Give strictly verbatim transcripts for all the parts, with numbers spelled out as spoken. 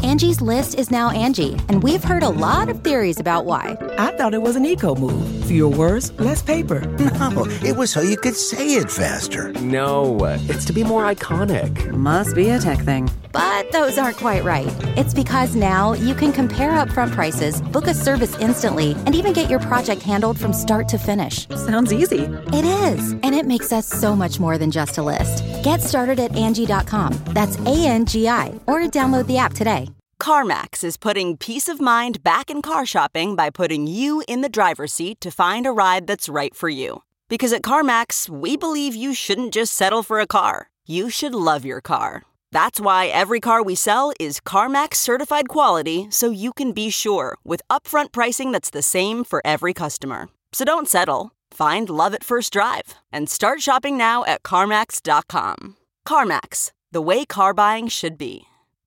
Angie's List is now Angie, and we've heard a lot of theories about why. I thought it was an eco move. Fewer words, less paper. No, it was so you could say it faster. No, it's to be more iconic. Must be a tech thing. But those aren't quite right. It's because now you can compare upfront prices, book a service instantly, and even get your project handled from start to finish. Sounds easy. It is, and it makes us so much more than just a list. Get started at Angie dot com. That's A N G I, or download the app today. CarMax is putting peace of mind back in car shopping by putting you in the driver's seat to find a ride that's right for you. Because at CarMax, we believe you shouldn't just settle for a car. You should love your car. That's why every car we sell is CarMax certified quality, so you can be sure with upfront pricing that's the same for every customer. So don't settle. Find love at first drive and start shopping now at CarMax dot com. CarMax, the way car buying should be.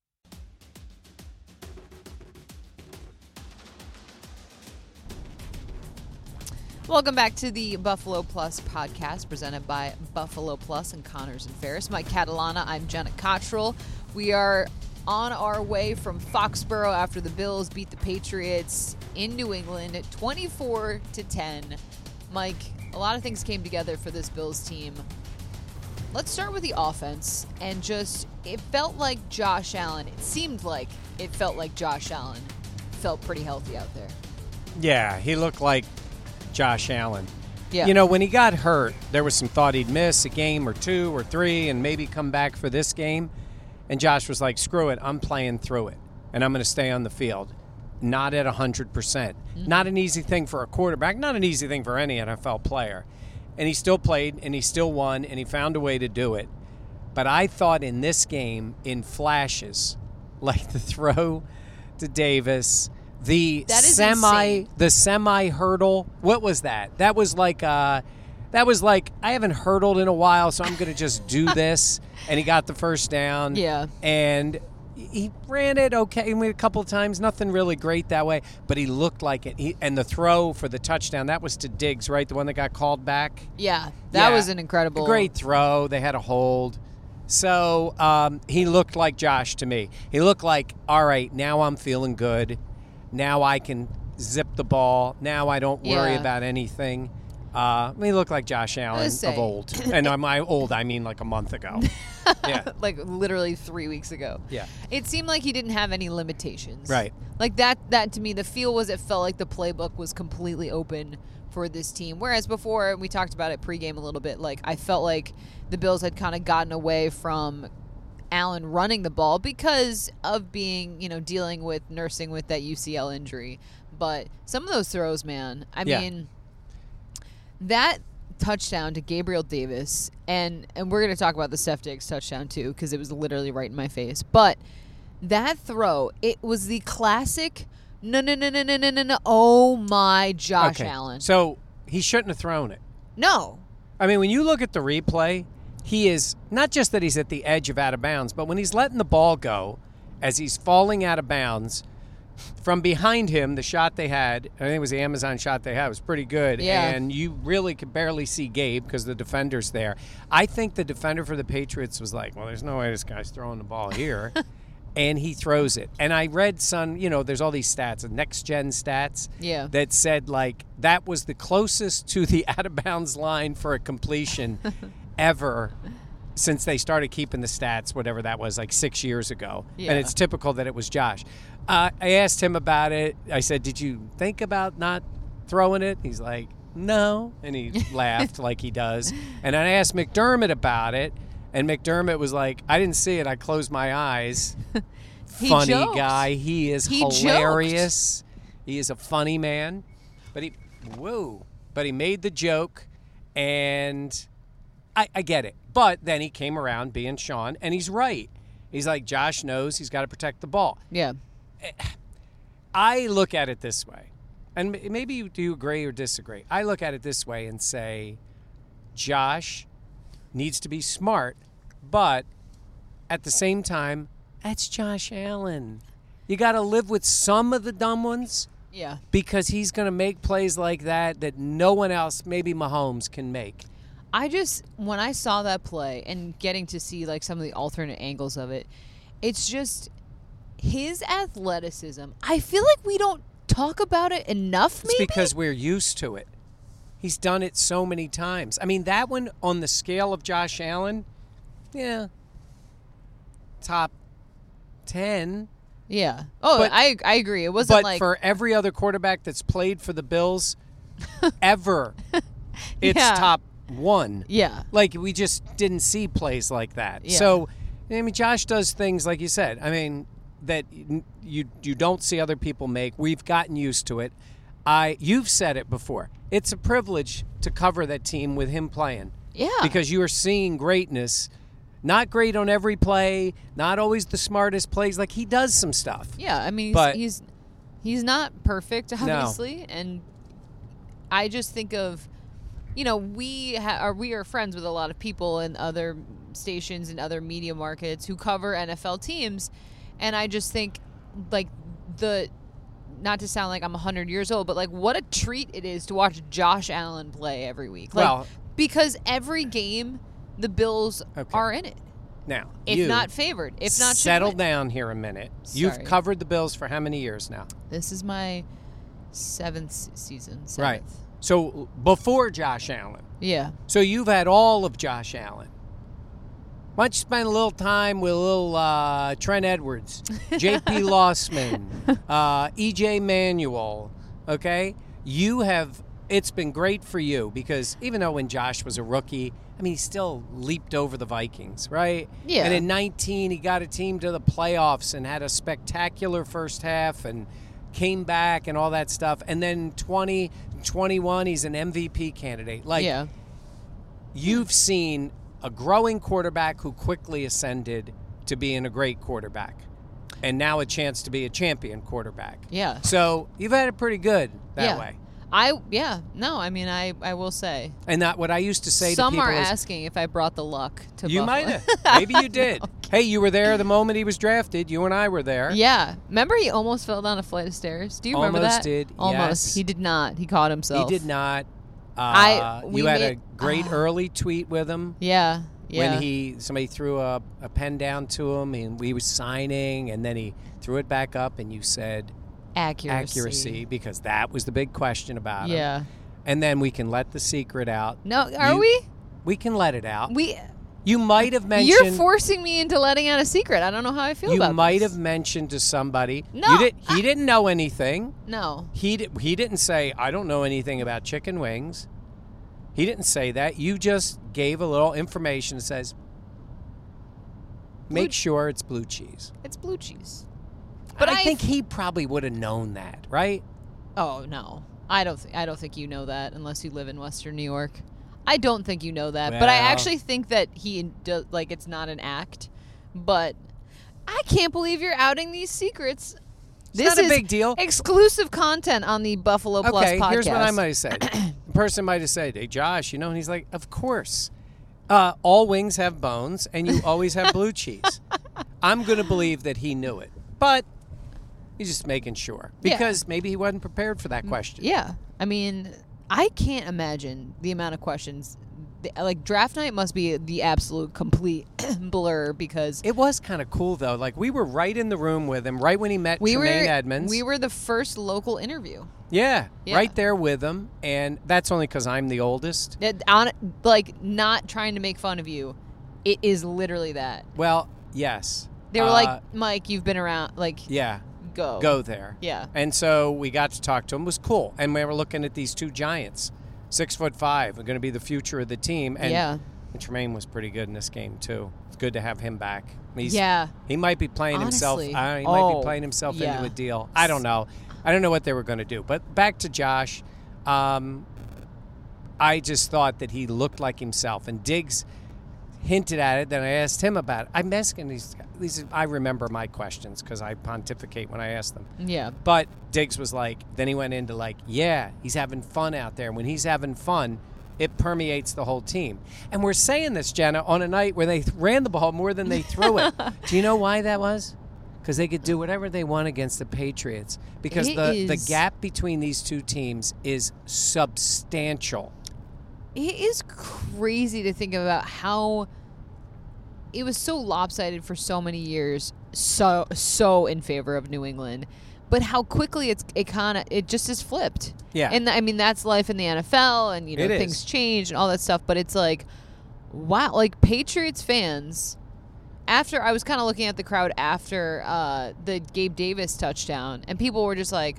Welcome back to the Buffalo Plus podcast presented by Buffalo Plus and Connors and Ferris. Mike Catalana, I'm Jenna Cottrell. We are on our way from Foxborough after the Bills beat the Patriots in New England twenty-four to ten. Mike, a lot of things came together for this Bills team. Let's start with the offense and just, it felt like Josh Allen, it seemed like it felt like Josh Allen felt pretty healthy out there. Yeah, he looked like Josh Allen. Yeah. You know, when he got hurt, there was some thought he'd miss a game or two or three and maybe come back for this game. And Josh was like, screw it, I'm playing through it, and I'm going to stay on the field. Not at one hundred percent. Mm-hmm. Not an easy thing for a quarterback, not an easy thing for any N F L player. And he still played, and he still won, and he found a way to do it. But I thought in this game, in flashes, like the throw to Davis, the that is semi, insane. the semi hurdle. What was that? That was like, uh, that was like I haven't hurdled in a while, so I'm going to just do this. And he got the first down. Yeah, and he ran it okay a couple of times. Nothing really great that way, but he looked like it. He, and the throw for the touchdown, that was to Diggs, right? The one that got called back. Yeah, that yeah, was an incredible, a great throw. They had a hold. So um, he looked like Josh to me. He looked like, all right, now I'm feeling good. Now I can zip the ball. Now I don't worry Yeah. about anything. Uh, he looked like Josh Allen of old. And by old, I mean like a month ago. Yeah. Like literally three weeks ago. Yeah. It seemed like he didn't have any limitations. Right. Like that, that to me, the feel was it felt like the playbook was completely open for this team. Whereas before, and we talked about it pregame a little bit, like I felt like the Bills had kind of gotten away from Allen running the ball because of being, you know, dealing with nursing with that U C L injury. But some of those throws, man, I Yeah. mean, that touchdown to Gabriel Davis, and, and we're going to talk about the Steph Diggs touchdown too because it was literally right in my face. But that throw, it was the classic, no, no, no, no, no, no, no, no, oh my Josh Okay. Allen. So he shouldn't have thrown it. No. I mean, when you look at the replay, he is not just that he's at the edge of out of bounds, but when he's letting the ball go as he's falling out of bounds, from behind him, the shot they had, I think it was the Amazon shot they had, was pretty good. Yeah. And you really could barely see Gabe because the defender's there. I think the defender for the Patriots was like, well, there's no way this guy's throwing the ball here. And he throws it. And I read some, you know, there's all these stats, next-gen stats, Yeah. that said, like, that was the closest to the out-of-bounds line for a completion ever since they started keeping the stats, whatever that was, like six years ago. Yeah. And it's typical that it was Josh. Uh, I asked him about it. I said, did you think about not throwing it? He's like, no. And he laughed like he does. And I asked McDermott about it. And McDermott was like, I didn't see it. I closed my eyes. He Funny joked. guy. He is He hilarious. He is a funny man. But he, whoa. But he made the joke. And I, I get it. But then he came around being Sean. And he's right. He's like, Josh knows he's got to protect the ball. Yeah. I look at it this way. And maybe you do agree or disagree. I look at it this way and say, Josh needs to be smart, but at the same time, that's Josh Allen. You got to live with some of the dumb ones. Yeah. Because he's going to make plays like that that no one else, maybe Mahomes, can make. I just, when I saw that play and getting to see like some of the alternate angles of it, it's just, his athleticism, I feel like we don't talk about it enough, maybe? It's because we're used to it. He's done it so many times. I mean, that one on the scale of Josh Allen, yeah, top ten. Yeah. Oh, But- I I agree. It wasn't But like for every other quarterback that's played for the Bills ever, it's Yeah. top one. Yeah. Like, we just didn't see plays like that. Yeah. So, I mean, Josh does things, like you said, I mean, that you you don't see other people make. We've gotten used to it. I You've said it before. It's a privilege to cover that team with him playing. Yeah. Because you are seeing greatness. Not great on every play, not always the smartest plays. Like, he does some stuff. Yeah, I mean, he's But- he's, he's not perfect, obviously, and I just think of, you know, we ha- are we are friends with a lot of people in other stations and other media markets who cover N F L teams, and I just think, like, the not to sound like I'm one hundred years old, but like, what a treat it is to watch Josh Allen play every week. Like, Well- because every game the Bills Okay. are in it, Now, if you not favored, if not should settle win. down here a minute. Sorry. You've covered the Bills for how many years now? This is my seventh s- season. Seventh. Right. So before Josh Allen. Yeah. So you've had all of Josh Allen. Why don't you spend a little time with a little uh, Trent Edwards, J P Lossman, uh, E J Manuel, okay? You have, it's been great for you because even though when Josh was a rookie, I mean, he still leaped over the Vikings, right? Yeah. And in nineteen, he got a team to the playoffs and had a spectacular first half and came back and all that stuff. And then twenty, twenty-one, he's an M V P candidate. Like, yeah. you've seen a growing quarterback who quickly ascended to being a great quarterback and now a chance to be a champion quarterback. Yeah. So you've had it pretty good that yeah. way. I yeah no I mean I, I will say And that what I used to say some to people are is, asking if I brought the luck to you Buffalo. might have. Maybe you did. Hey, you were there the moment he was drafted. You and I were there. Yeah, remember he almost fell down a flight of stairs. Do you remember Almost that? did, Almost. yes. He did not. He caught He himself. did not. Uh, I- we you had made- a great oh. early tweet with him. Yeah. Yeah. When he somebody threw a, a pen down to him and we was signing and then he threw it back up and you said accuracy. accuracy because that was the big question about him. Yeah. And then we can let the secret out. No, are You- we? We can let it out. We. You might have mentioned. You're forcing me into letting out a secret. I don't know how I feel You about might this. have mentioned to somebody. No, You did, he I- didn't know anything. No. He di- he didn't say I don't know anything about chicken wings. He didn't say that. You just gave a little information that says make Blue- sure it's blue cheese. It's blue cheese. But But I, I think f- he probably would have known that, right? Oh no, I don't. Th- I don't think you know that unless you live in Western New York. I don't think you know that, but I Well- actually think that he does. Like, it's not an act. But I can't believe you're outing these secrets. This not a is big deal. Exclusive content on the Buffalo Plus Okay, podcast. here's what I might have said. The person might have said, "Hey, Josh, you know," and he's like, "Of course. Uh, all wings have bones, and you always have blue cheese." I'm going to believe that he knew it, but he's just making sure Yeah. because maybe he wasn't prepared for that question. Yeah, I mean, I can't imagine the amount of questions. The- Like, draft night must be the absolute complete blur because It was kind of cool though. Like we were right in the room with him, right when he met we were Tremaine Edmonds. we were the first local interview. yeah, Yeah. right there with him, and that's only because I'm the oldest. That on like not trying to make fun of you, it is literally that. Well, yes. They were Uh, like, Mike, you've been around. Like, yeah. go, Go there. Yeah. And so we got to talk to him. It was cool. And we were looking at these two giants, six foot five, are going to be the future of the team. And, Yeah. and Tremaine was pretty good in this game too. It's good to have him back. He's, Yeah. He might be playing Honestly. himself. Uh, he Oh, might be playing himself yeah. into a deal. I don't know. I don't know what they were going to do. But back to Josh. Um, I just thought that he looked like himself. And Diggs hinted at it. Then I asked him about it. I'm asking these. These I remember my questions because I pontificate when I ask them. Yeah. But Diggs was like, then he went into like, yeah, he's having fun out there. When he's having fun, it permeates the whole team. And we're saying this, Jenna, on a night where they th- ran the ball more than they threw it. Do you know why that was? Because they could do whatever they want against the Patriots. Because It the, the is- gap between these two teams is substantial. It is crazy to think about how it was so lopsided for so many years. so so in favor of New England. But how quickly it's it kind of it just is flipped. Yeah. And I mean that's life in the N F L, and you know It things is. change and all that stuff. But it's like, wow, like Patriots fans. After I was kind of looking at the crowd after uh, the Gabe Davis touchdown, and people were just like,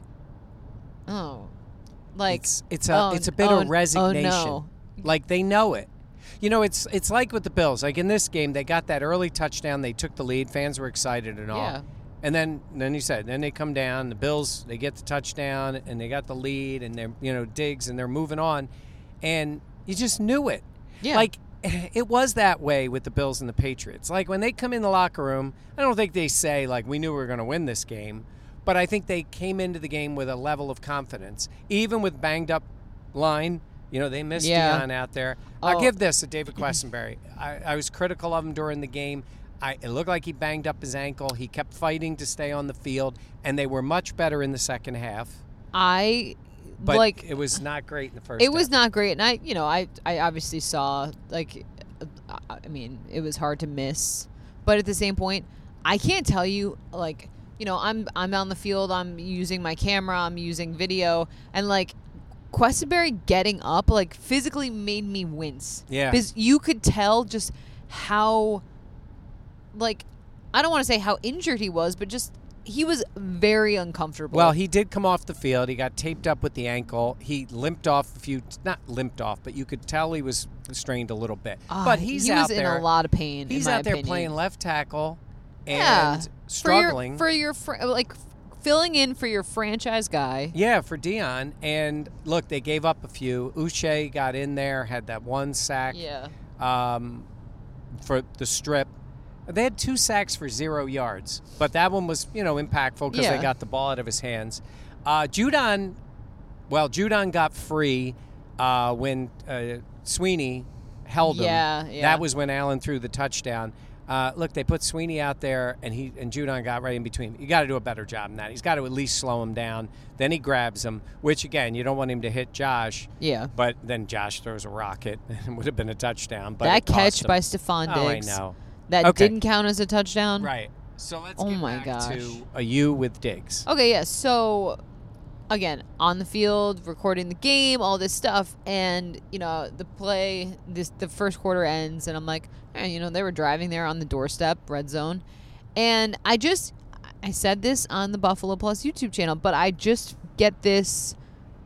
"Oh, like it's it's a oh, it's a bit oh, of resignation. Oh no. Like they know it. You know, it's it's like with the Bills. Like in this game, they got that early touchdown. They took the lead. Fans were excited and all. Yeah. And then, then you said, then they come down. The Bills, they get the touchdown, and they got the lead, and they're, you know, Diggs, and they're moving on. And you just knew it. Yeah. Like, it was that way with the Bills and the Patriots. Like, when they come in the locker room, I don't think they say, like, we knew we were going to win this game. But I think they came into the game with a level of confidence. Even with banged-up line, you know, they missed Yeah. Deion out there. Oh. I'll give this to David Questenberry. I, I was critical of him during the game. I, it looked like he banged up his ankle. He kept fighting to stay on the field, and they were much better in the second half. I But like it was not great in the first it was half. not great, and I, you know, I, I obviously saw like, uh, I mean, it was hard to miss, but at the same point, I can't tell you like, you know, I'm I'm on the field, I'm using my camera, I'm using video, and like, Questenberry getting up like physically made me wince. Yeah. Because you could tell just how, like, I don't want to say how injured he was, but just he was very uncomfortable. Well, he did come off the field. He got taped up with the ankle. He limped off a few, not limped off, but you could tell he was strained a little bit. Ah, but he's he out was there. in a lot of pain. He's in my out there opinion. playing left tackle and yeah. struggling. for your, for your fr- like filling in for your franchise guy. Yeah, for Deion. And look, they gave up a few. Uche got in there, had that one sack Yeah. um, for the strip. They had two sacks for zero yards, but that one was, you know, impactful because Yeah. they got the ball out of his hands. Uh, Judon, well, Judon got free uh, when uh, Sweeney held him. Yeah, yeah. That was when Allen threw the touchdown. Uh, look, they put Sweeney out there, and he and Judon got right in between. You got to do a better job than that. He's got to at least slow him down. Then he grabs him, which, again, you don't want him to hit Josh. Yeah. But then Josh throws a rocket. It would have been a touchdown. But that it cost catch him. by Stephon Oh, I Diggs. know. That Okay. didn't count as a touchdown. Right. So let's Oh get my back gosh. to a U with Diggs. Okay, yeah. So, again, on the field, recording the game, all this stuff, and you know the play. This the first quarter ends, and I'm like, hey, you know, they were driving there on the doorstep, red zone, and I just, I said this on the Buffalo Plus YouTube channel, but I just get this,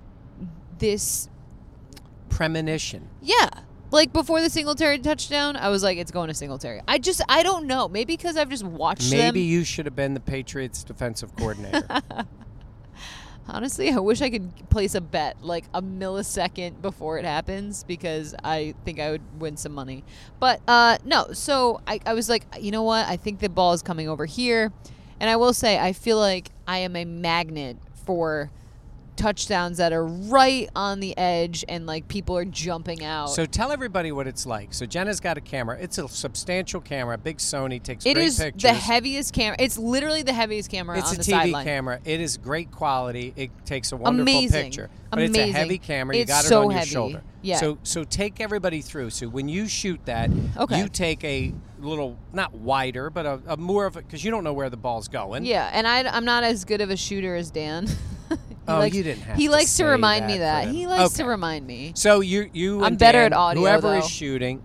this, Premonition. yeah. Like, before the Singletary touchdown, I was like, it's going to Singletary. I just, I don't know. Maybe because I've just watched them. Maybe you should have been the Patriots defensive coordinator. Honestly, I wish I could place a bet like a millisecond before it happens because I think I would win some money. But uh, no, so I, I was like, you know what? I think the ball is coming over here. And I will say, I feel like I am a magnet for touchdowns that are right on the edge and like people are jumping out. So tell everybody what it's like. So Jenna's got a camera. It's a substantial camera, big Sony, takes It great is pictures. the heaviest camera. It's literally the heaviest camera It's on a the T V sideline. camera. It is great quality. It takes a wonderful Amazing. picture. But it's a Amazing. heavy camera. You It's got it so on your heavy. shoulder. Yeah. So so take everybody through. So when you shoot that, Okay. you take a little, not wider, but a, a more of a, because you don't know where the ball's going. Yeah, and I, I'm not as good of a shooter as Dan. He Oh, likes, you didn't have He to likes to say remind that me for that. him. He likes Okay. to remind me. So you you I'm and better Dan, at audio, whoever though. is shooting.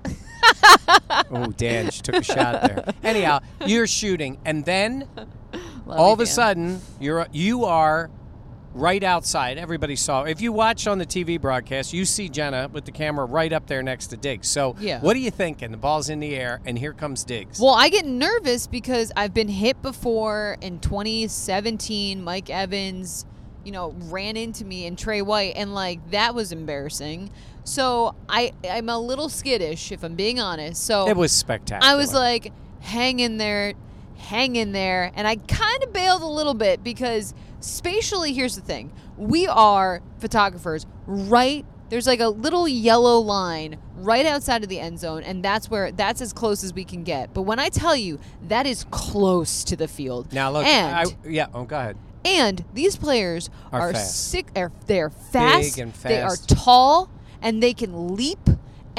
Oh, Dan, she took a shot there. Anyhow, you're shooting, and then Love all you, of a Dan. sudden you're you are right outside. Everybody saw. If you watch on the T V broadcast, you see Jenna with the camera right up there next to Diggs. So Yeah. what are you thinking? The ball's in the air, and here comes Diggs. Well, I get nervous because I've been hit before in twenty seventeen. Mike Evans, you know, ran into me and Trey White, and like that was embarrassing. So I I'm a little skittish if I'm being honest. So it was spectacular. I was like, hang in there, hang in there. And I kind of bailed a little bit because spatially, here's the thing. We are photographers, right? There's like a little yellow line right outside of the end zone, and that's where that's as close as we can get. But when I tell you that is close to the field. now look. and, I, yeah. Oh, go ahead. and these players Are are, fast. sick. Are, they're fast. Big and They are fast. tall, and they can leap. And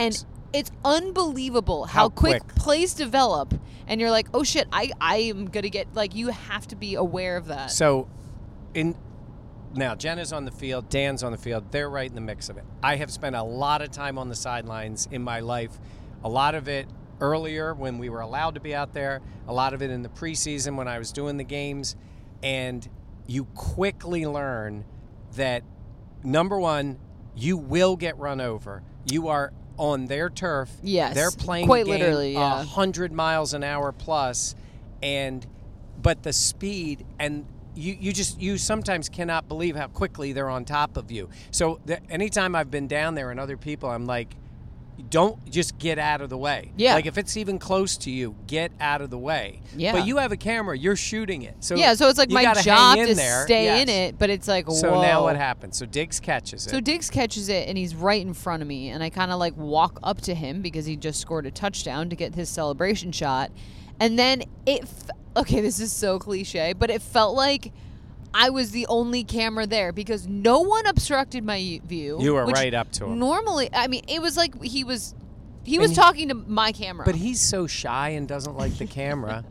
it's unbelievable how, How quick. quick. plays develop, and you're like, oh shit, I I am gonna get like you have to be aware of that. So, in now Jenna's on the field, Dan's on the field. They're right in the mix of it. I have spent a lot of time on the sidelines in my life. A lot of it earlier when we were allowed to be out there. A lot of it in the preseason when I was doing the games, and you quickly learn that number one, you will get run over. You are on their turf. Yes, They're playing quite the game literally, yeah. one hundred miles an hour plus, and but the speed and you, you just you sometimes cannot believe how quickly they're on top of you. So the, anytime I've been down there and other people, I'm like, don't just get out of the way. Yeah. Like if it's even close to you, get out of the way. Yeah. But you have a camera, you're shooting it. So yeah, so it's like you my gotta job hang in to there. stay Yes. in it, but it's like, So whoa. now what happens? So Diggs catches it. So Diggs catches it, and he's right in front of me, and I kind of like walk up to him because he just scored a touchdown to get his celebration shot, and then it. F- okay, this is so cliche, but it felt like I was the only camera there because no one obstructed my view. You were which right up to him. Normally, I mean, it was like he was. He was And he- talking to my camera. But he's so shy and doesn't like the camera.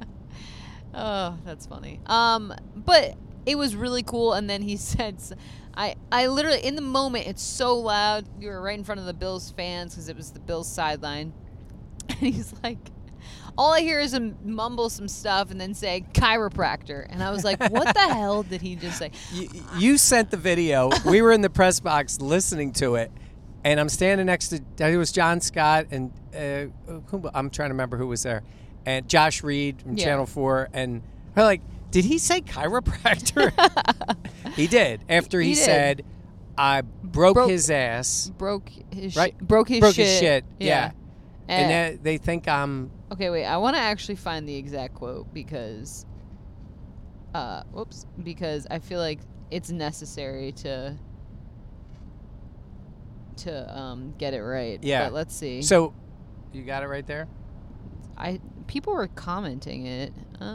Oh, that's funny. Um, but it was really cool. And then he said, s- I, I literally, in the moment, it's so loud. You were right in front of the Bills fans because it was the Bills sideline. And he's like, all I hear is him mumble some stuff and then say chiropractor. And I was like, what the hell did he just say? you, you sent the video. We were in the press box listening to it. And I'm standing next to, it was John Scott and uh, who, I'm trying to remember who was there. And Josh Reed from Yeah. Channel four. And we're like, did he say chiropractor? He did. After he, He did. said, I broke, Broke- his ass. Broke his Right? shit. Broke his broke shit. his shit. Yeah. And, And then they think I'm, okay, wait. I want to actually find the exact quote because, uh, whoops, because I feel like it's necessary to to um get it right. yeah. But let's see. So, you got it right there? I people were commenting it.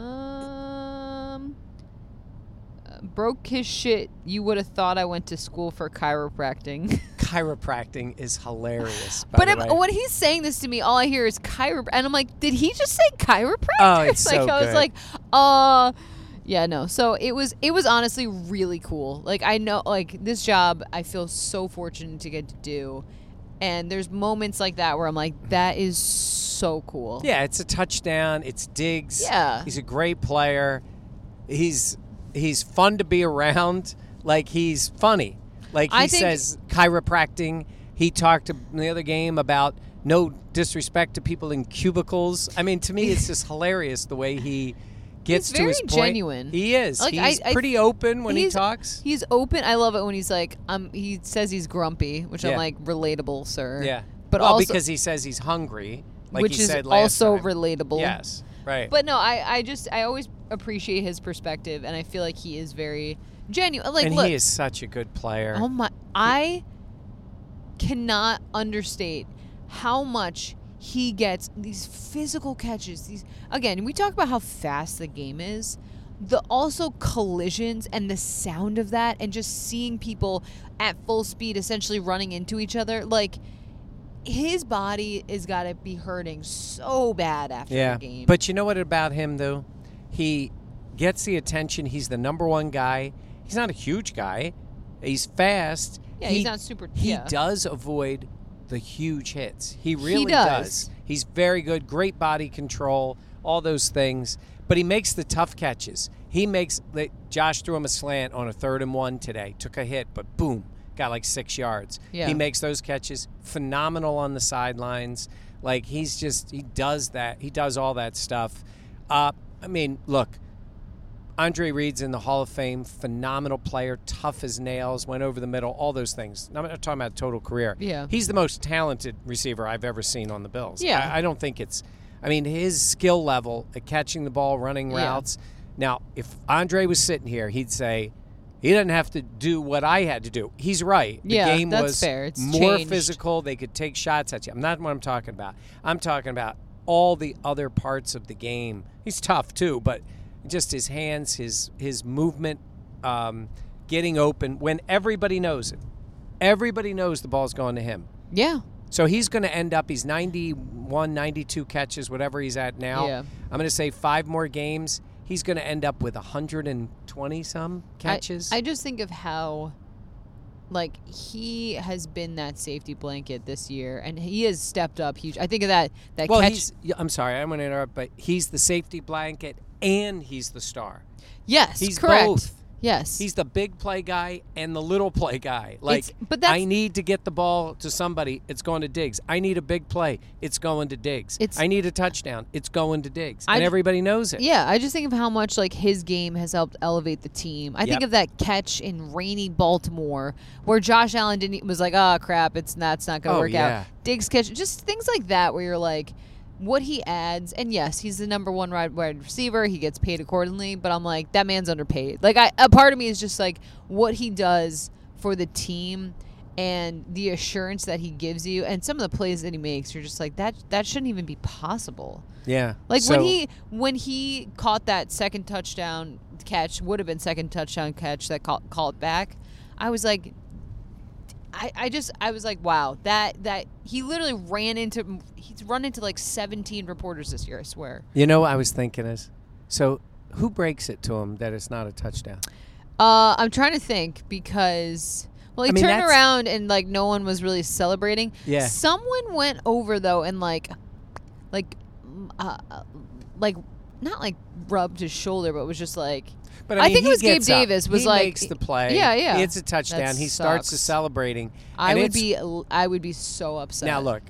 Um, uh, broke his shit. You would have thought I went to school for chiropractic. Chiropractic is hilarious. By But the if, way. when he's saying this to me, all I hear is chiropractic, and I'm like, did he just say chiropractor? Oh, it's like so I was good. like, uh, yeah, no. So it was, it was honestly really cool. Like I know, like this job, I feel so fortunate to get to do, and there's moments like that where I'm like, that is so cool. Yeah, it's a touchdown. It's Diggs. Yeah. He's a great player. He's he's fun to be around. Like he's funny. Like he I think- says chiropractic. He talked in the other game about no disrespect to people in cubicles. I mean, to me, it's just hilarious the way he gets He's to his very point. genuine. He is. Like, he's I- I- pretty open when he He's- talks. He's open. I love it when he's like, um, he says he's grumpy, which I'm Yeah. like, relatable, sir. Yeah. But well, also, because he says he's hungry, like which he is said last also time. relatable. Yes. Right. But no, I, I just, I always appreciate his perspective, and I feel like he is very genuine. Like, and look, he is such a good player. oh my, I cannot understate how much he gets these physical catches. These again, we talk about how fast the game is. The also collisions and the sound of that, and just seeing people at full speed essentially running into each other, like his body is got to be hurting so bad after Yeah, the game. but you know what about him though? He gets the attention. He's the number one guy. He's not a huge guy. He's fast. Yeah, he, he's not super- He yeah. does avoid the huge hits. He really does. He's very good. Great body control. All those things. But he makes the tough catches. He makes. Like, Josh threw him a slant on a third and one today. Took a hit, but boom, got like six yards. Yeah. He makes those catches. Phenomenal on the sidelines. Like he's just he does that. He does all that stuff. Uh, I mean, look. Andre Reed's in the Hall of Fame. Phenomenal player, tough as nails, went over the middle, all those things. I'm not talking about total career. Yeah. He's the most talented receiver I've ever seen on the Bills. Yeah. I, I don't think it's – I mean, his skill level at catching the ball, running Yeah. routes. Now, if Andre was sitting here, he'd say he doesn't have to do what I had to do. He's right. The Yeah, game that's was fair. It's more changed. physical. They could take shots at you. I'm not what I'm talking about. I'm talking about all the other parts of the game. He's tough too, but – just his hands, his his movement, um, getting open when everybody knows it. Everybody knows the ball's going to him. yeah. So he's going to end up, he's ninety-one, ninety-two catches, whatever he's at now. Yeah. I'm going to say five more games. He's going to end up with one hundred twenty some catches. I, I just think of how, like, he has been that safety blanket this year, and he has stepped up huge. I think of that that well, catch. he's, I'm sorry, I'm going to interrupt, but he's the safety blanket and he's the star. Yes, he's correct. both. Yes. He's the big play guy and the little play guy. Like, It's- but that's- I need to get the ball to somebody. It's going to Diggs. I need a big play. It's going to Diggs. It's- I need a touchdown. It's going to Diggs. I- And everybody knows it. Yeah, I just think of how much like his game has helped elevate the team. I think Yep. of that catch in rainy Baltimore where Josh Allen didn't was like, "Oh crap, it's that's not going to Oh, work yeah. out." Diggs catch, just things like that where you're like, what he adds, and yes, he's the number one wide, wide receiver. He gets paid accordingly, but I'm like, that man's underpaid. Like, I, a part of me is just like, what he does for the team and the assurance that he gives you, and some of the plays that he makes, you're just like, that that shouldn't even be possible. Yeah. Like So- when he when he caught that second touchdown catch, would have been second touchdown catch that call, called back, I was like, I, I just I was like, wow, that that he literally ran into he's run into like seventeen reporters this year, I swear. You know what I was thinking is, so who breaks it to him that it's not a touchdown? Uh, I'm trying to think because well, he I mean, turned that's- around and like no one was really celebrating. Yeah. Someone went over though and like, like, uh, uh, like not like rubbed his shoulder, but was just like. But I, I, mean, think it he was Gabe gets up. Davis. Was he like makes the play. Yeah, yeah. It's a touchdown. That he starts the sucks. celebrating. I and would it's- be I would be so upset. Now look,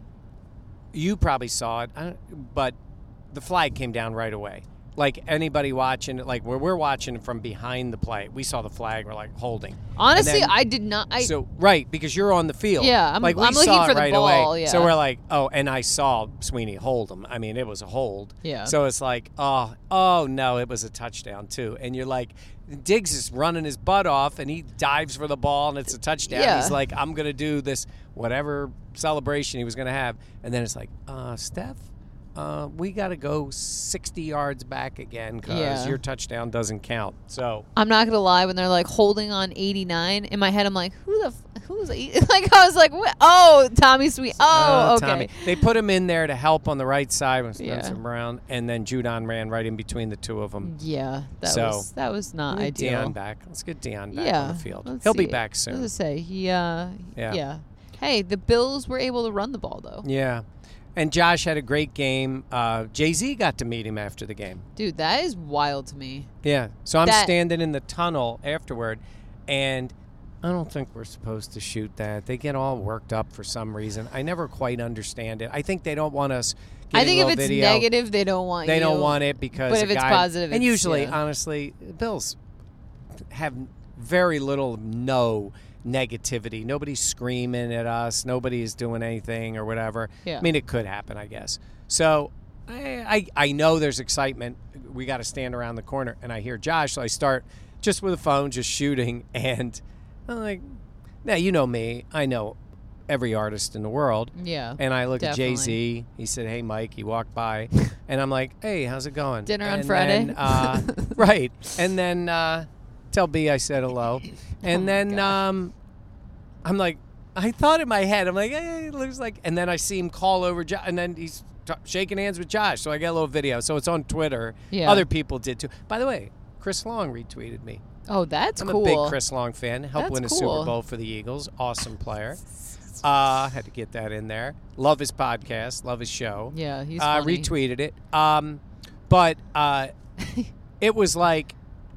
you probably saw it, I don't- but the flag came down right away. Like anybody watching, like where we're watching from behind the play, we saw the flag. We're like holding. honestly, And then- I did not. I so right because you're on the field. Yeah, I'm- like we I'm looking saw for it the right ball, away. yeah. So we're like, oh, and I saw Sweeney hold him. I mean, it was a hold. Yeah. So it's like, oh, oh no, it was a touchdown too. And you're like, Diggs is running his butt off, and he dives for the ball, and it's a touchdown. Yeah. He's like, I'm gonna do this whatever celebration he was gonna have, and then it's like, uh, Steph. Uh, we got to go sixty yards back again because Yeah. your touchdown doesn't count. So I'm not gonna lie. When they're like holding on eighty-nine, in my head, I'm like, who the f- who's eighty? Like I was like, what? Oh, Tommy Sweet. Oh, Uh, okay. Tommy. They put him in there to help on the right side with Yeah. Spencer Brown, and then Judon ran right in between the two of them. Yeah, that So, was that was not Get ideal. Deion back. Let's get Deion back yeah, on the field. let's He'll be see. back I was soon. gonna say he. Uh, Yeah. yeah. Hey, the Bills were able to run the ball though. Yeah. And Josh had a great game. Uh, Jay-Z got to meet him after the game. Dude, that is wild to me. Yeah. So I'm That- standing in the tunnel afterward, and I don't think we're supposed to shoot that. They get all worked up for some reason. I never quite understand it. I think they don't want us I getting think a if little it's video. negative, they don't want They you. don't want it because But a if it's guy- positive, and it's- usually, yeah. honestly, Bills have very little, no negativity. Nobody's screaming at us. Nobody's doing anything or whatever. Yeah. I mean, it could happen, I guess. So I, I, I know there's excitement. We got to stand around the corner, and I hear Josh, so I start just with a phone, just shooting, and I'm like, now you know me. I know every artist in the world. Yeah. And I look definitely. at Jay-Z. He said, hey, Mike. He walked by. And I'm like, hey, how's it going? Dinner on And Friday? then, uh, right. And then uh, tell B I said hello. And Oh my then God. um, I'm like, I thought in my head, I'm like, hey, it looks like. And then I see him call over Josh. And then he's t- shaking hands with Josh. So I got a little video. So it's on Twitter. Yeah. Other people did too. By the way, Chris Long retweeted me. Oh, that's I'm cool. a big Chris Long fan. Helped That's win a cool. Super Bowl for the Eagles. Awesome player. Uh, had to get that in there. Love his podcast. Love his show. Yeah, he's uh, funny. retweeted it. Um, but uh, it was like,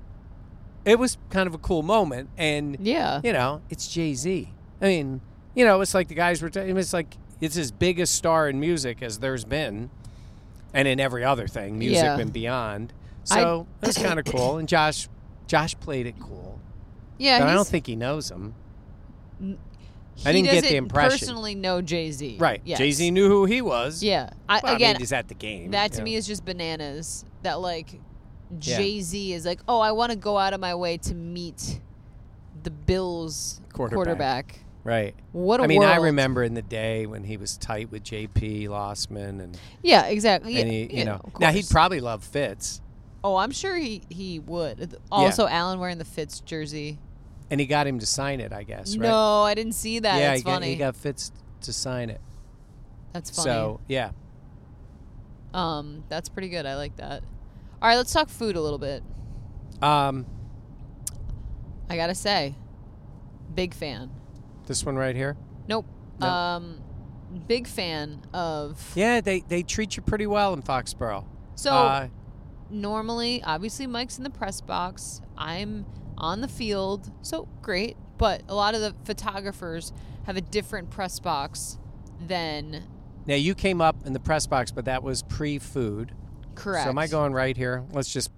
it was kind of a cool moment. And, Yeah. you know, it's Jay-Z. I mean, you know, it's like the guys were, t- it's like, it's his biggest star in music as there's been. And in every other thing, music Yeah. and beyond. So it was kind of cool. And Josh, Josh played it cool. Yeah, But I he's- don't think he knows him. I he didn't get the doesn't impression. personally know Jay-Z. Right. Yes. Jay-Z knew who he was. Yeah. I, Well, again, I mean, he's at the game. that to you me know. is just bananas. That like Yeah. Jay-Z is like, oh, I want to go out of my way to meet the Bills Quarterback. quarterback. Right. What a I mean, I world. remember in the day when he was tight with J P Lossman and, Yeah, exactly. Yeah, and he, you yeah, know. of Now, he'd course. probably love Fitz. Oh, I'm sure he, he would. Also, Allen wearing the Fitz jersey. And he got him to sign it, I guess, right? No, I didn't see that. yeah, It's he got, funny. he got Fitz to sign it. That's funny. So, yeah. Um, that's pretty good. I like that. All right, let's talk food a little bit. Um, I gotta say, big fan. This one right here? Nope. No. Um, big fan of. Yeah, they, they treat you pretty well in Foxborough. So Uh, normally, obviously, Mike's in the press box. I'm on the field, so great. But a lot of the photographers have a different press box than. now, you came up in the press box, but that was pre-food. Correct. So am I going right here? Let's just,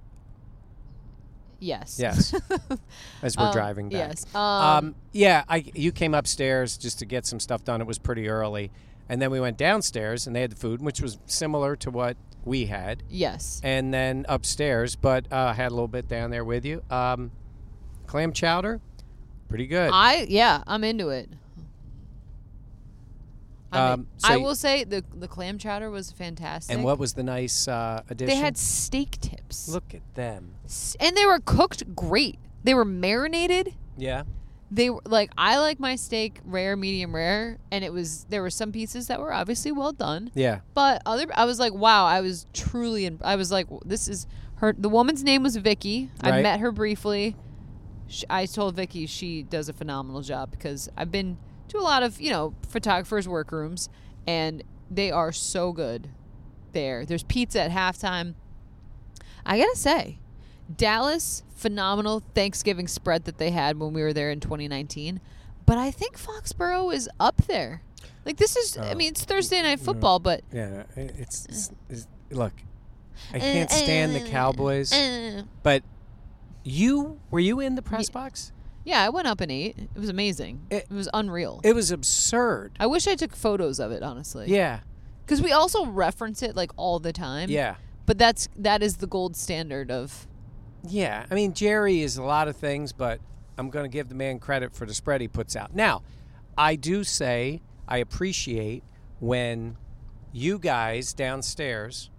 Yes. yes, as we're Um, driving back. Yes. Um, Um, yeah, I, you came upstairs just to get some stuff done. It was pretty early. And then we went downstairs, and they had the food, which was similar to what we had. yes. And then upstairs, but uh, I had a little bit down there with you. Um, clam chowder, pretty good. I yeah, I'm into it. I'm in- Um, so I you- will say the the clam chowder was fantastic. and what was the nice uh, addition? they had steak tips. Look at them. S- and they were cooked great. They were marinated. Yeah. They were like I like my steak rare, medium rare, and it was there were some pieces that were obviously well done. Yeah. But other, I was like, wow, I was truly, in, I was like, this is her. The woman's name was Vicky. I Right. met her briefly. She, I told Vicky she does a phenomenal job because I've been to a lot of, you know, photographers' workrooms, and they are so good there. There's pizza at halftime. I gotta say, Dallas, phenomenal Thanksgiving spread that they had when we were there in twenty nineteen. But I think Foxborough is up there. Like, this is, I Oh. mean, it's Thursday Night Football, but. Yeah. It's, it's, it's look. I can't stand the Cowboys, Uh, but you were you in the press box? yeah, I went up and ate. It was amazing. It- It, was unreal. It was absurd. I wish I took photos of it, honestly. Yeah. Because we also reference it, like, all the time. Yeah. But that's that is the gold standard of. Yeah, I mean, Jerry is a lot of things, but I'm going to give the man credit for the spread he puts out. Now, I do say I appreciate when you guys downstairs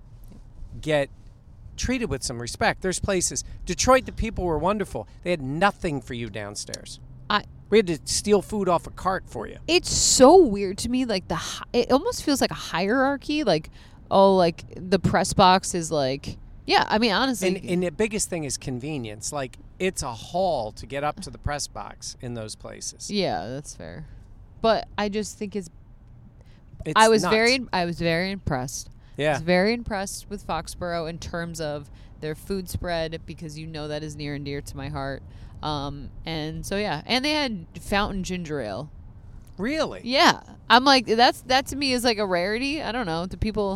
get treated with some respect. There's places. Detroit, the people were wonderful. They had nothing for you downstairs. I. We had to steal food off a cart for you. It's so weird to me. Like the, hi- it almost feels like a hierarchy. Like, oh, like the press box is like, yeah. I mean, honestly, And, and the biggest thing is convenience. Like, it's a haul to get up to the press box in those places. yeah, that's fair. But I just think it's. It's I was nuts. very, I was very impressed. I Yeah. was very impressed with Foxborough in terms of their food spread because you know that is near and dear to my heart. Um, and so yeah, and they had fountain ginger ale. Really? Yeah, I'm like that's that to me is like a rarity. I don't know. Do people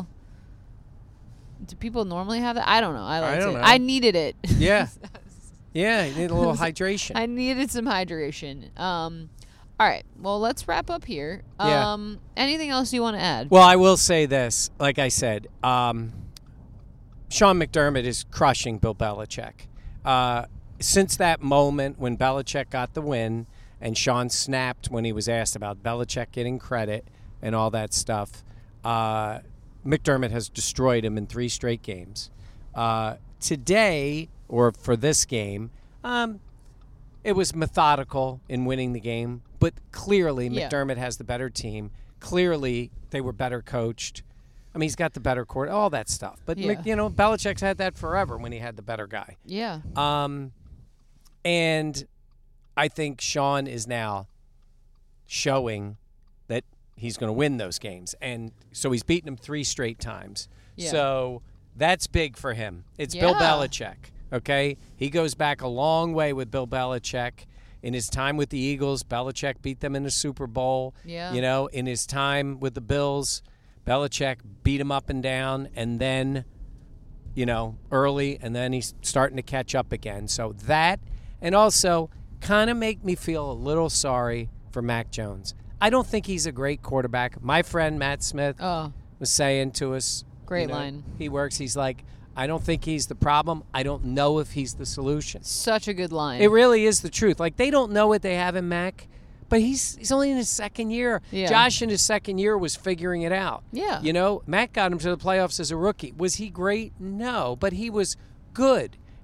do people normally have that? I don't know. I liked don't it. know. I needed it. Yeah. Yeah, you need a little hydration. I needed some hydration. Um, all right. Well, let's wrap up here. Yeah. Um, anything else you want to add? Well, I will say this. Like I said, um, Sean McDermott is crushing Bill Belichick. Uh, since that moment when Belichick got the win and Sean snapped when he was asked about Belichick getting credit and all that stuff, uh, McDermott has destroyed him in three straight games. Uh, today, or for this game, um, it was methodical in winning the game, but clearly Yeah. McDermott has the better team. Clearly, they were better coached. I mean, he's got the better court, all that stuff. But, Yeah. Mc- you know, Belichick's had that forever when he had the better guy. Yeah. Um, and I think Sean is now showing that he's going to win those games. And so he's beaten them three straight times. Yeah. So that's big for him. It's Bill Yeah. Belichick, okay? He goes back a long way with Bill Belichick. In his time with the Eagles, Belichick beat them in the Super Bowl. Yeah. You know, in his time with the Bills, Belichick beat him up and down, and then, you know, early, and then he's starting to catch up again. So that, and also kind of make me feel a little sorry for Mac Jones. I don't think he's a great quarterback. My friend Matt Smith Oh, was saying to us, Great you know, line. he works, he's like, I don't think he's the problem. I don't know if he's the solution. such a good line. It really is the truth. Like, they don't know what they have in Mac, but he's he's only in his second year. Yeah. Josh in his second year was figuring it out. Yeah. You know, Mac got him to the playoffs as a rookie. Was he great? No, but he was good.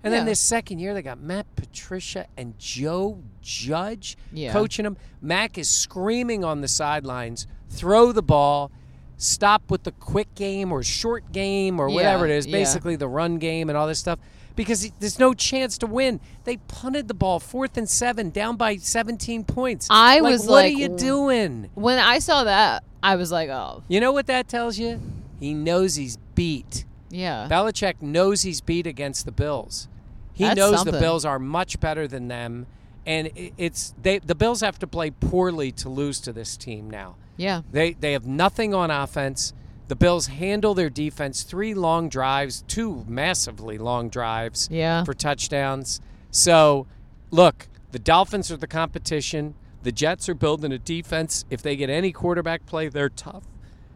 And Yeah. then this second year, they got Matt Patricia and Joe Judge Yeah. coaching them. Mac is screaming on the sidelines, throw the ball, stop with the quick game or short game or Yeah, whatever it is, yeah. basically the run game and all this stuff, because there's no chance to win. They punted the ball fourth and seven, down by seventeen points. I like, was what like, are you doing? When I saw that, I was like, oh, You know what that tells you? He knows he's beat. yeah. Belichick knows he's beat against the Bills. He That's knows something. the Bills are much better than them, and it- it's they. The Bills have to play poorly to lose to this team now. Yeah. They they have nothing on offense. The Bills handle their defense. Three long drives, two massively long drives Yeah. for touchdowns. So, look, the Dolphins are the competition. The Jets are building a defense. If they get any quarterback play, they're tough.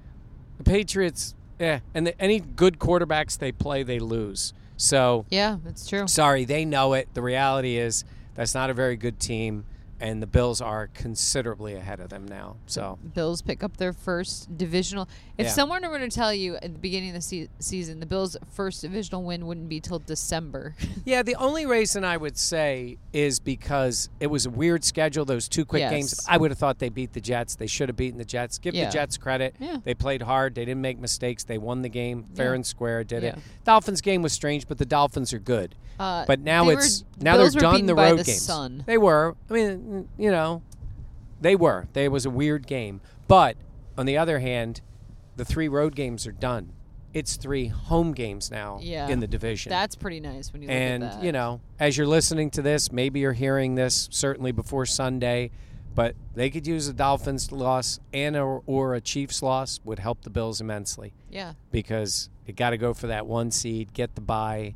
The Patriots, yeah, and the, any good quarterbacks they play, they lose. So, Yeah, it's true. sorry, they know it. The reality is that's not a very good team, and the Bills are considerably ahead of them now. So, Bills pick up their first divisional. If Yeah. someone were to tell you at the beginning of the se- season the Bills' first divisional win wouldn't be till December. yeah, the only reason I would say is because it was a weird schedule, those two quick Yes. games. I would have thought they beat the Jets. They should have beaten the Jets. Give Yeah. the Jets credit. Yeah. They played hard. They didn't make mistakes. They won the game fair Yeah. and square, did it. Yeah. Dolphins game was strange, but the Dolphins are good. Uh, But now they it's were- now Bills they're were done beaten the by road the games. Sun. They were. I mean, you know, they were. They it was a weird game. But on the other hand, the three road games are done. It's three home games now Yeah. in the division. That's pretty nice when you look and at that. you know, as you're listening to this, maybe you're hearing this certainly before Sunday, but they could use a Dolphins loss and or, or a Chiefs loss would help the Bills immensely Yeah, because you got to go for that one seed, get the bye,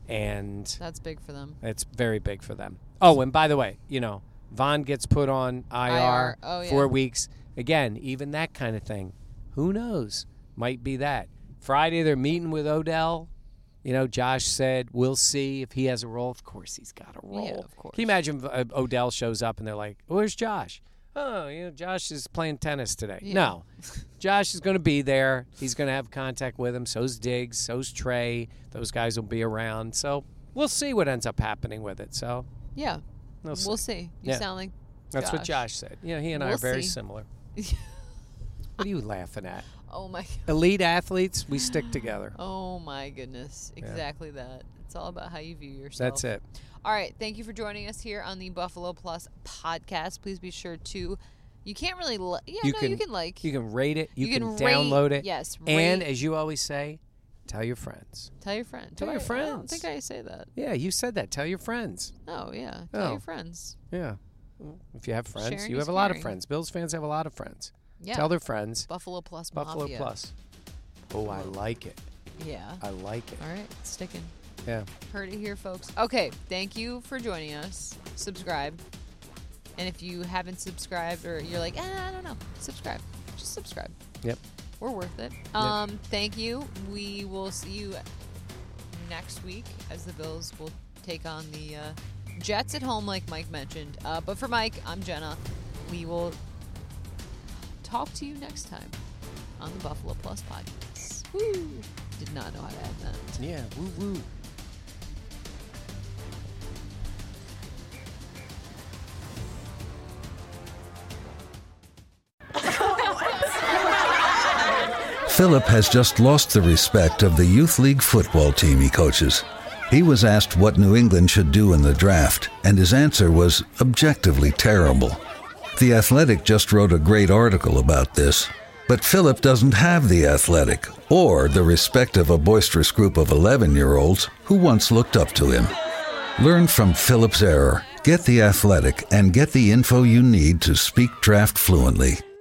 and that's big for them. it's very big for them. Oh, and by the way, you know, Vaughn gets put on I R, I R, oh, yeah. four weeks. Again, even that kind of thing. Who knows? Might be that. Friday they're meeting with Odell. You know, Josh said, we'll see if he has a role. Of course he's got a role. Yeah, of course. Can you imagine if uh, Odell shows up and they're like, where's Josh? Oh, you know, Josh is playing tennis today. Yeah. No. Josh is going to be there. He's going to have contact with him. So's Diggs. So's Trey. Those guys will be around. So we'll see what ends up happening with it. So Yeah, we'll see. we'll see. You Yeah. sound like That's what Josh. Josh said. You know, he and I We'll are very see. similar. What are you laughing at? Oh my. Elite athletes, we stick together. Oh my goodness. Exactly that. It's all about how you view yourself. That's it. All right. Thank you for joining us here on the Buffalo Plus podcast. Please be sure to. You can't really. Li- yeah, You no, can- you can like. You can rate it. You, You can, can rate- download it. yes, And rate- as you always say, tell your friends. Tell your friends. Tell your I don't friends. think I say that. Yeah, you said that. Tell your friends. Oh yeah. Tell Oh. your friends. Yeah. If you have friends, Sharing you is have a lot of caring. friends. Bills fans have a lot of friends. Yeah. Tell their friends. Buffalo Plus. Buffalo Mafia. Plus. Oh, I like it. Yeah. I like it. All right. It's sticking. Yeah. Heard it here, folks. Okay, thank you for joining us. Subscribe. And if you haven't subscribed or you're like, eh, I don't know, subscribe. Just subscribe. Yep. We're worth it. Um, Thank you. We will see you next week as the Bills will take on the uh, Jets at home, like Mike mentioned. Uh, but for Mike, I'm Jenna. We will talk to you next time on the Buffalo Plus podcast. Woo! Did not know how to add that. Yeah. Woo woo. Philip has just lost the respect of the youth league football team he coaches. He was asked what New England should do in the draft, and his answer was objectively terrible. The Athletic just wrote a great article about this. But Philip doesn't have the Athletic, or the respect of a boisterous group of eleven-year-olds who once looked up to him. Learn from Philip's error, get the Athletic, and get the info you need to speak draft fluently.